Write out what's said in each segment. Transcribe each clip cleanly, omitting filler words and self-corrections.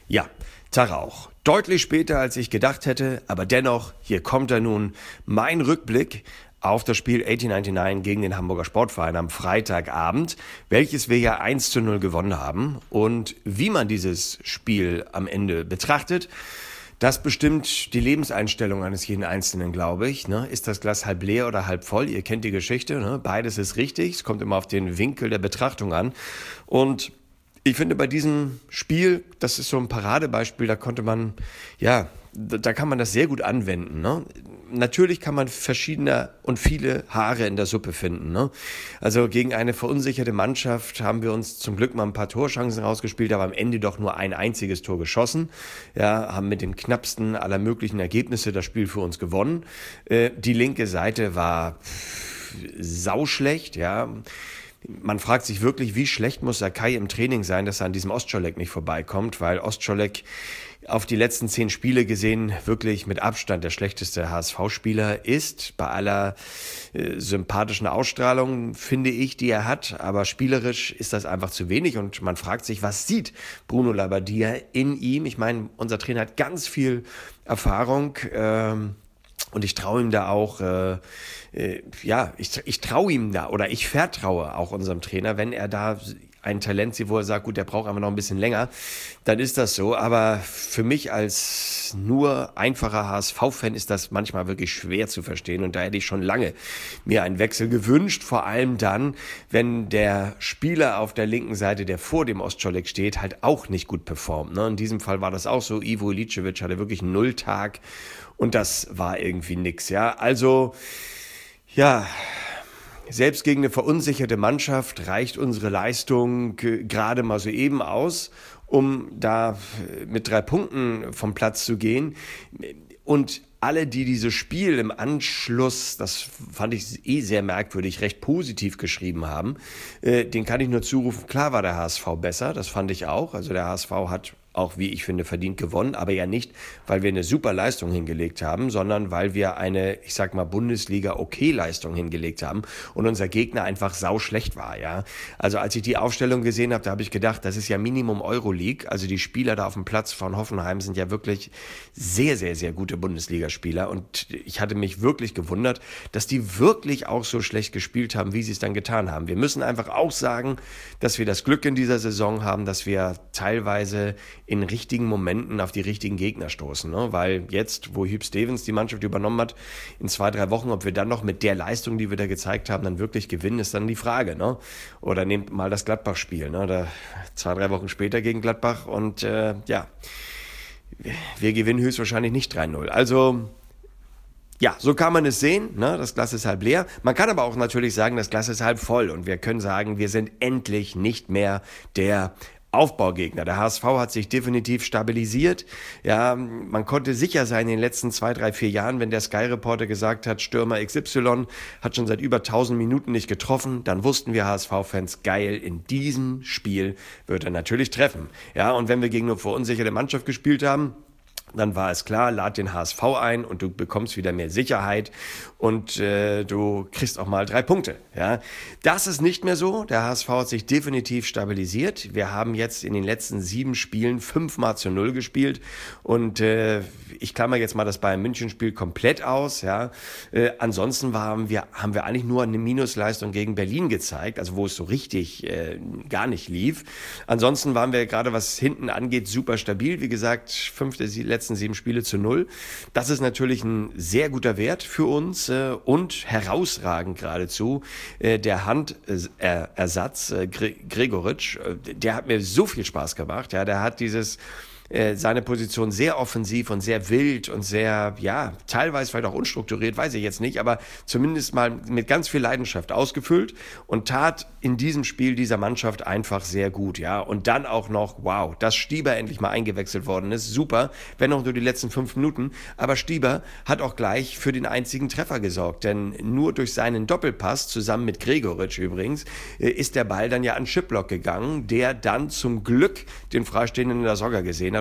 Ja, Tag auch. Deutlich später, als ich gedacht hätte, aber dennoch, hier kommt er nun, mein Rückblick auf das Spiel 1899 gegen den Hamburger Sportverein am Freitagabend, welches wir ja 1:0 gewonnen haben. Und wie man dieses Spiel am Ende betrachtet, das bestimmt die Lebenseinstellung eines jeden Einzelnen, glaube ich. Ne? Ist das Glas halb leer oder halb voll? Ihr kennt die Geschichte. Ne? Beides ist richtig. Es kommt immer auf den Winkel der Betrachtung an. Und ich finde, bei diesem Spiel, das ist so ein Paradebeispiel, da konnte man, ja, da kann man das sehr gut anwenden. Ne? Natürlich kann man verschiedene und viele Haare in der Suppe finden. Ne? Also gegen eine verunsicherte Mannschaft haben wir uns zum Glück mal ein paar Torchancen rausgespielt, aber am Ende doch nur ein einziges Tor geschossen. Ja, haben mit dem knappsten aller möglichen Ergebnisse das Spiel für uns gewonnen. Die linke Seite war sauschlecht, ja. Man fragt sich wirklich, wie schlecht muss Sakai im Training sein, dass er an diesem Ostscholek nicht vorbeikommt, weil Ostscholek auf die letzten 10 Spiele gesehen wirklich mit Abstand der schlechteste HSV-Spieler ist. Bei aller sympathischen Ausstrahlung, finde ich, die er hat. Aber spielerisch ist das einfach zu wenig und man fragt sich, was sieht Bruno Labbadia in ihm? Ich meine, unser Trainer hat ganz viel Erfahrung, und ich traue ihm da auch, ich traue ihm da oder ich vertraue auch unserem Trainer, wenn er da ein Talent sieht, wo er sagt, gut, der braucht einfach noch ein bisschen länger, dann ist das so. Aber für mich als nur einfacher HSV-Fan ist das manchmal wirklich schwer zu verstehen und da hätte ich schon lange mir einen Wechsel gewünscht, vor allem dann, wenn der Spieler auf der linken Seite, der vor dem Ostscholek steht, halt auch nicht gut performt. Ne? In diesem Fall war das auch so. Ivo Iličević hatte wirklich einen Nulltag und das war irgendwie nix. Ja, also, ja, selbst gegen eine verunsicherte Mannschaft reicht unsere Leistung gerade mal so eben aus, um da mit 3 Punkten vom Platz zu gehen. Und alle, die dieses Spiel im Anschluss, das fand ich sehr merkwürdig, recht positiv geschrieben haben, den kann ich nur zurufen, klar war der HSV besser, das fand ich auch. Also der HSV hat auch, wie ich finde, verdient gewonnen, aber ja nicht, weil wir eine super Leistung hingelegt haben, sondern weil wir eine, ich sag mal, Bundesliga-Okay-Leistung hingelegt haben und unser Gegner einfach sauschlecht war, ja. Also als ich die Aufstellung gesehen habe, da habe ich gedacht, das ist ja Minimum Euroleague, also die Spieler da auf dem Platz von Hoffenheim sind ja wirklich sehr, sehr, sehr gute Bundesligaspieler und ich hatte mich wirklich gewundert, dass die wirklich auch so schlecht gespielt haben, wie sie es dann getan haben. Wir müssen einfach auch sagen, dass wir das Glück in dieser Saison haben, dass wir teilweise in richtigen Momenten auf die richtigen Gegner stoßen, ne? Weil jetzt, wo Hüb Stevens die Mannschaft übernommen hat, in 2-3 Wochen, ob wir dann noch mit der Leistung, die wir da gezeigt haben, dann wirklich gewinnen, ist dann die Frage, ne? Oder nehmt mal das Gladbach-Spiel, ne? Da 2-3 Wochen später gegen Gladbach und wir gewinnen höchstwahrscheinlich nicht 3-0. Also ja, so kann man es sehen, ne? Das Glas ist halb leer. Man kann aber auch natürlich sagen, das Glas ist halb voll und wir können sagen, wir sind endlich nicht mehr der Aufbaugegner. Der HSV hat sich definitiv stabilisiert. Ja, man konnte sicher sein in den letzten 2, 3, 4 Jahren, wenn der Sky-Reporter gesagt hat, Stürmer XY hat schon seit über 1000 Minuten nicht getroffen, dann wussten wir HSV-Fans, geil, in diesem Spiel wird er natürlich treffen. Ja, und wenn wir gegen eine verunsicherte Mannschaft gespielt haben, dann war es klar, lad den HSV ein und du bekommst wieder mehr Sicherheit und du kriegst auch mal 3 Punkte. Ja, das ist nicht mehr so. Der HSV hat sich definitiv stabilisiert. Wir haben jetzt in den letzten 7 Spielen 5-0 gespielt und ich klammer jetzt mal das Bayern-München-Spiel komplett aus. Ja, ansonsten haben wir eigentlich nur eine Minusleistung gegen Berlin gezeigt, also wo es so richtig gar nicht lief. Ansonsten waren wir gerade, was hinten angeht, super stabil. Wie gesagt, letzten 7 Spiele zu 0. Das ist natürlich ein sehr guter Wert für uns und herausragend geradezu. Der Handersatz Gregoritsch, der hat mir so viel Spaß gemacht. Ja, der hat seine Position sehr offensiv und sehr wild und sehr, ja, teilweise vielleicht auch unstrukturiert, weiß ich jetzt nicht, aber zumindest mal mit ganz viel Leidenschaft ausgefüllt und tat in diesem Spiel dieser Mannschaft einfach sehr gut, ja. Und dann auch noch, wow, dass Stieber endlich mal eingewechselt worden ist, super, wenn auch nur die letzten 5 Minuten, aber Stieber hat auch gleich für den einzigen Treffer gesorgt, denn nur durch seinen Doppelpass, zusammen mit Gregoritsch übrigens, ist der Ball dann ja an Schiplock gegangen, der dann zum Glück den Freistehenden in der Sogger gesehen hat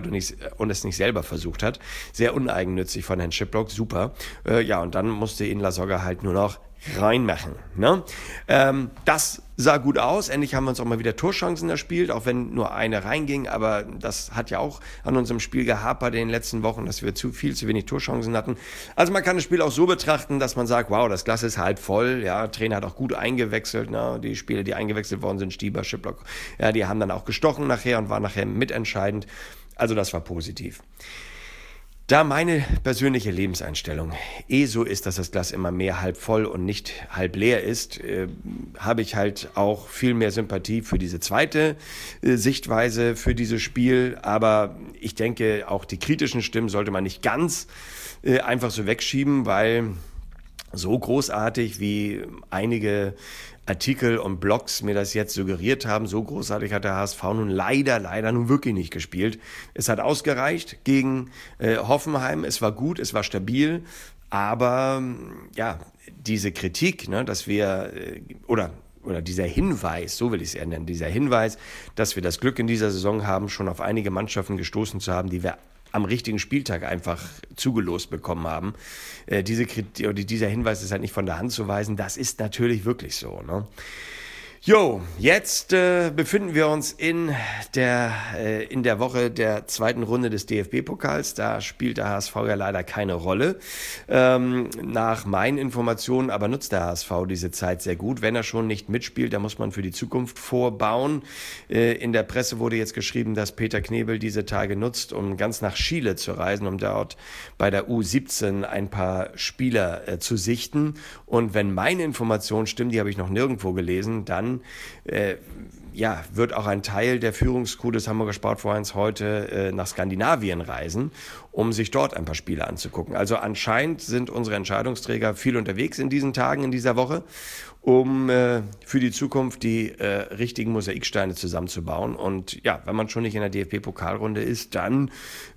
hat und es nicht selber versucht hat. Sehr uneigennützig von Herrn Chiplock, super. Und dann musste ihn Lasogga halt nur noch reinmachen. Ne? Das sah gut aus. Endlich haben wir uns auch mal wieder Torchancen erspielt, auch wenn nur eine reinging. Aber das hat ja auch an unserem Spiel gehapert in den letzten Wochen, dass wir viel zu wenig Torchancen hatten. Also man kann das Spiel auch so betrachten, dass man sagt, wow, das Glas ist halb voll. Ja, Trainer hat auch gut eingewechselt. Ne? Die Spieler, die eingewechselt worden sind, Stieber, Chiplock, ja, die haben dann auch gestochen nachher und waren nachher mitentscheidend. Also das war positiv. Da meine persönliche Lebenseinstellung so ist, dass das Glas immer mehr halb voll und nicht halb leer ist, habe ich halt auch viel mehr Sympathie für diese zweite Sichtweise für dieses Spiel. Aber ich denke, auch die kritischen Stimmen sollte man nicht ganz einfach so wegschieben, weil so großartig wie einige Artikel und Blogs mir das jetzt suggeriert haben, so großartig hat der HSV nun leider nun wirklich nicht gespielt. Es hat ausgereicht gegen Hoffenheim, es war gut, es war stabil, aber ja, diese Kritik, ne, dass wir, oder dieser Hinweis, so will ich es eher nennen, dieser Hinweis, dass wir das Glück in dieser Saison haben, schon auf einige Mannschaften gestoßen zu haben, die wir am richtigen Spieltag einfach zugelost bekommen haben. Dieser Hinweis ist halt nicht von der Hand zu weisen. Das ist natürlich wirklich so. Ne? Jetzt befinden wir uns in der Woche der zweiten Runde des DFB-Pokals. Da spielt der HSV ja leider keine Rolle. Nach meinen Informationen aber nutzt der HSV diese Zeit sehr gut. Wenn er schon nicht mitspielt, dann muss man für die Zukunft vorbauen. In der Presse wurde jetzt geschrieben, dass Peter Knebel diese Tage nutzt, um ganz nach Chile zu reisen, um dort bei der U17 ein paar Spieler zu sichten. Und wenn meine Informationen stimmen, die habe ich noch nirgendwo gelesen, dann wird auch ein Teil der Führungscrew des Hamburger Sportvereins heute nach Skandinavien reisen, um sich dort ein paar Spiele anzugucken. Also anscheinend sind unsere Entscheidungsträger viel unterwegs in diesen Tagen, in dieser Woche, um für die Zukunft die richtigen Mosaiksteine zusammenzubauen. Und ja, wenn man schon nicht in der DFB-Pokalrunde ist, dann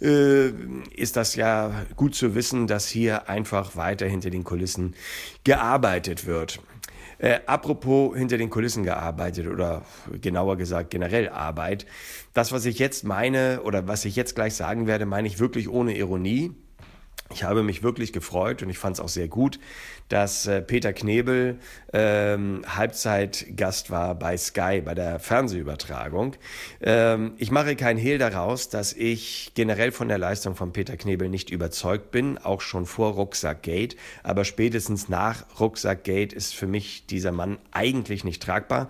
ist das ja gut zu wissen, dass hier einfach weiter hinter den Kulissen gearbeitet wird. Apropos hinter den Kulissen gearbeitet oder genauer gesagt generell Arbeit. Das, was ich jetzt meine oder was ich jetzt gleich sagen werde, meine ich wirklich ohne Ironie. Ich habe mich wirklich gefreut und ich fand es auch sehr gut, dass Peter Knebel Halbzeitgast war bei Sky, bei der Fernsehübertragung. Ich mache keinen Hehl daraus, dass ich generell von der Leistung von Peter Knebel nicht überzeugt bin, auch schon vor Rucksackgate. Aber spätestens nach Rucksackgate ist für mich dieser Mann eigentlich nicht tragbar.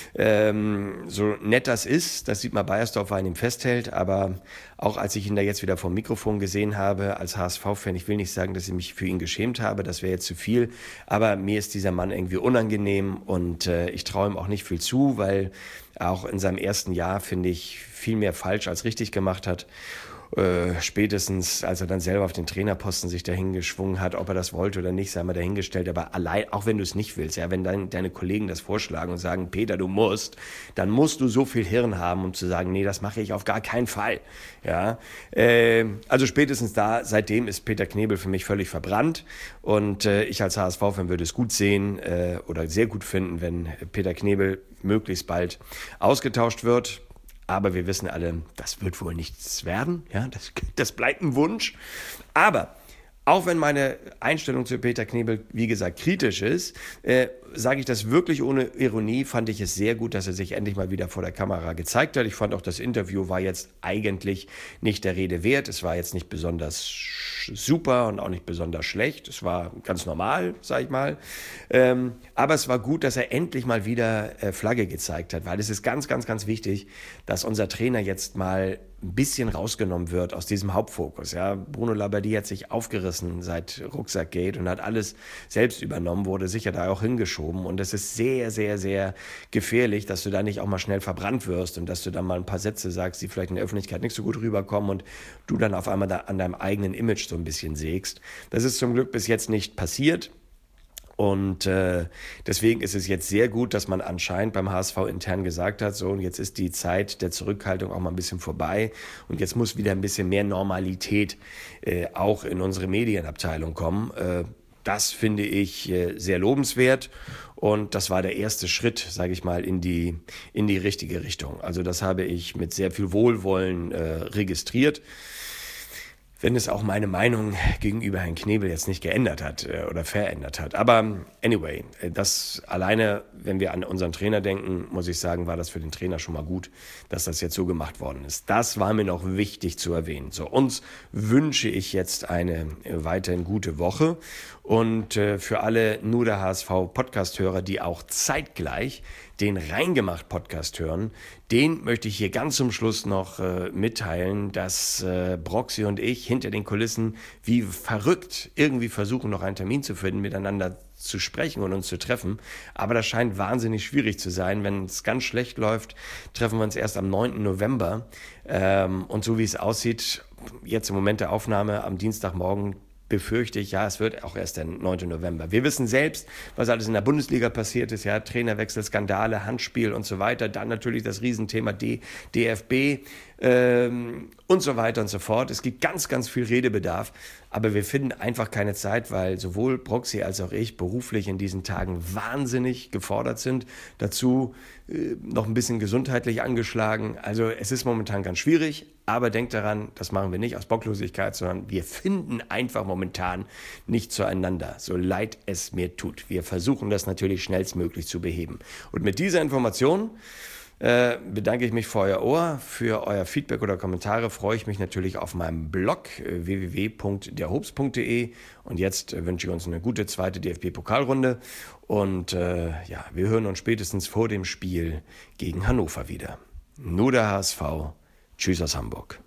So nett das ist, das sieht man Beiersdorf, weil er ihm festhält, aber auch als ich ihn da jetzt wieder vom Mikrofon gesehen habe, als HSV-Fan, ich will nicht sagen, dass ich mich für ihn geschämt habe, das wäre jetzt zu viel, aber mir ist dieser Mann irgendwie unangenehm und ich traue ihm auch nicht viel zu, weil er auch in seinem ersten Jahr, finde ich, viel mehr falsch als richtig gemacht hat. Spätestens, als er dann selber auf den Trainerposten sich dahin geschwungen hat, ob er das wollte oder nicht, sei mal dahingestellt. Aber allein, auch wenn du es nicht willst, ja, wenn deine Kollegen das vorschlagen und sagen, Peter, du musst, dann musst du so viel Hirn haben, um zu sagen, nee, das mache ich auf gar keinen Fall. Ja, also spätestens seitdem ist Peter Knebel für mich völlig verbrannt und ich als HSV-Fan würde es gut sehen oder sehr gut finden, wenn Peter Knebel möglichst bald ausgetauscht wird. Aber wir wissen alle, das wird wohl nichts werden. Ja, das bleibt ein Wunsch. Aber auch wenn meine Einstellung zu Peter Knebel, wie gesagt, kritisch ist, sage ich das wirklich ohne Ironie, fand ich es sehr gut, dass er sich endlich mal wieder vor der Kamera gezeigt hat. Ich fand auch, das Interview war jetzt eigentlich nicht der Rede wert. Es war jetzt nicht besonders super und auch nicht besonders schlecht. Es war ganz normal, sag ich mal. Aber es war gut, dass er endlich mal wieder Flagge gezeigt hat, weil es ist ganz, ganz, ganz wichtig, dass unser Trainer jetzt mal ein bisschen rausgenommen wird aus diesem Hauptfokus. Ja, Bruno Labbadia hat sich aufgerissen seit Rucksackgate und hat alles selbst übernommen, wurde sicher da auch hingeschoben. Und es ist sehr, sehr, sehr gefährlich, dass du da nicht auch mal schnell verbrannt wirst und dass du dann mal ein paar Sätze sagst, die vielleicht in der Öffentlichkeit nicht so gut rüberkommen und du dann auf einmal da an deinem eigenen Image so ein bisschen sägst. Das ist zum Glück bis jetzt nicht passiert. Und deswegen ist es jetzt sehr gut, dass man anscheinend beim HSV intern gesagt hat, so, und jetzt ist die Zeit der Zurückhaltung auch mal ein bisschen vorbei und jetzt muss wieder ein bisschen mehr Normalität auch in unsere Medienabteilung kommen. Das finde ich sehr lobenswert und das war der erste Schritt, sage ich mal, in die richtige Richtung. Also das habe ich mit sehr viel Wohlwollen registriert. Wenn es auch meine Meinung gegenüber Herrn Knebel jetzt nicht geändert hat oder verändert hat. Aber anyway, das alleine, wenn wir an unseren Trainer denken, muss ich sagen, war das für den Trainer schon mal gut, dass das jetzt so gemacht worden ist. Das war mir noch wichtig zu erwähnen. So, uns wünsche ich jetzt eine weiterhin gute Woche und für alle nur der HSV Podcast-Hörer, die auch zeitgleich den Reingemacht-Podcast hören, den möchte ich hier ganz zum Schluss noch mitteilen, dass Broxy und ich hinter den Kulissen wie verrückt irgendwie versuchen, noch einen Termin zu finden, miteinander zu sprechen und uns zu treffen. Aber das scheint wahnsinnig schwierig zu sein. Wenn es ganz schlecht läuft, treffen wir uns erst am 9. November. Und so wie es aussieht, jetzt im Moment der Aufnahme am Dienstagmorgen, befürchte ich, ja, es wird auch erst der 9. November. Wir wissen selbst, was alles in der Bundesliga passiert ist, ja, Trainerwechsel, Skandale, Handspiel und so weiter. Dann natürlich das Riesenthema DFB und so weiter und so fort. Es gibt ganz, ganz viel Redebedarf, aber wir finden einfach keine Zeit, weil sowohl Broxy als auch ich beruflich in diesen Tagen wahnsinnig gefordert sind. Dazu noch ein bisschen gesundheitlich angeschlagen. Also es ist momentan ganz schwierig, aber denkt daran, das machen wir nicht aus Bocklosigkeit, sondern wir finden einfach momentan nicht zueinander, so leid es mir tut. Wir versuchen das natürlich schnellstmöglich zu beheben. Und mit dieser Information bedanke ich mich für euer Ohr, für euer Feedback oder Kommentare. Freue ich mich natürlich auf meinem Blog www.derhobst.de. Und jetzt wünsche ich uns eine gute zweite DFB-Pokalrunde. Und ja, wir hören uns spätestens vor dem Spiel gegen Hannover wieder. Nur der HSV. Tschüss aus Hamburg.